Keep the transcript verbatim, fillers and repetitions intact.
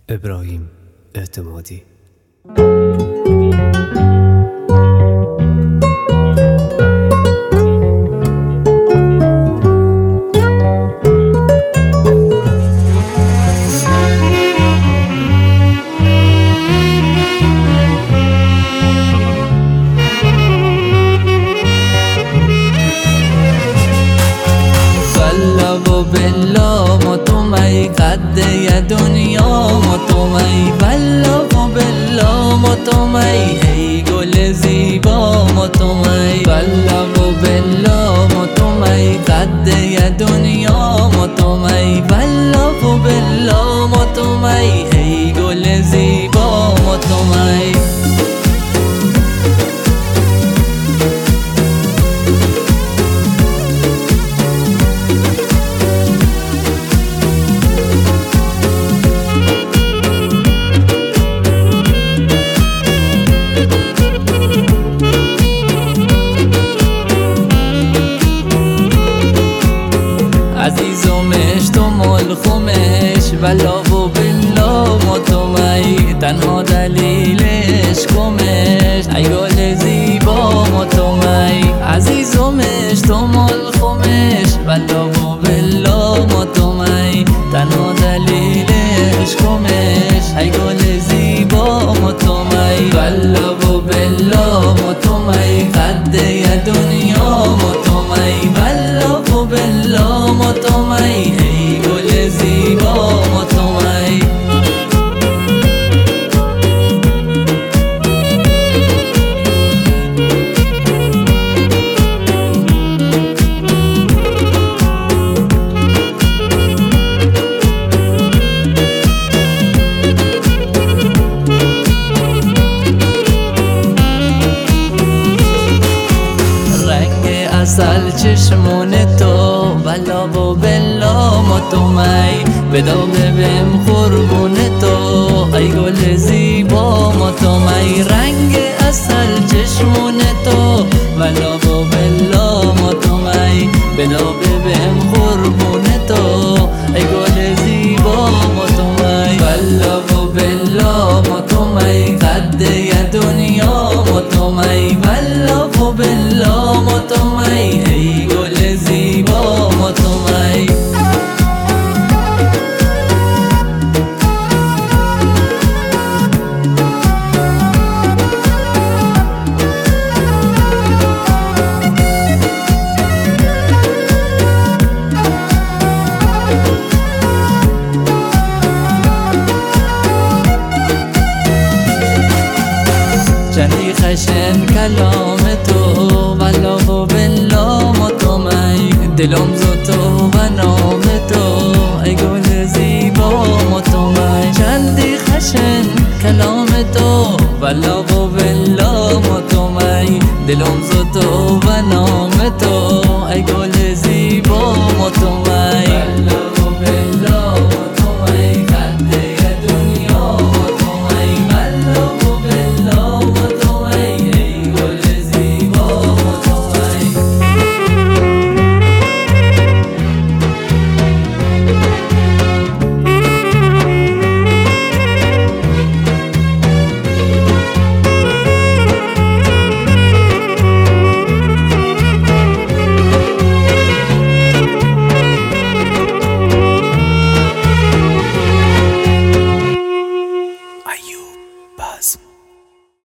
ابراهیم اعتمادی. و بالله مطمئن قد دنیا مطمئن والله و بالله مطمئن ای گل زیبا مطمئن والله و بالله مطمئن قد دنیا مطمئن والله و بالله مطمئن ای گل زیبا مطمئن عزیزمش تو ملخومش والله و بالله مطمئن تنها دلیلش کمش ای گل زیبا مطمئن عزیزمش تو ملخومش والله و بالله مطمئن تنها دلیلش کمش ای گل زیبا مطمئن والله و بالله مطمئن قد دنیا مطمئن والله و بالله مطمئن ای گل زیبا مطمئن اصل چشمون تو والله و بالله مطمئن بدا ببیم قربون تو ای گل زیبا مطمئن رنگ اصل چشمون تو والله و بالله مطمئن بدا ببیم قربون تو ای گل زیبا مطمئن والله و بالله مطمئن قد دنیا مطمئن والله و بالله مطمئن ای گل زیبا مطمئن چندی خشن کلام تو والله و بالله مطمئن دلم ز تو و نام تو ای گل زیبا مطمئن چندی خشن کلام تو والله و بالله مطمئن دلم ز تو و نام تو ای گل زیبا مطمئن والله و بالله مطمئن قد دنیا مطمئن والله و بالله مطمئن ای گل زیبا مطمئن ایوب بزم.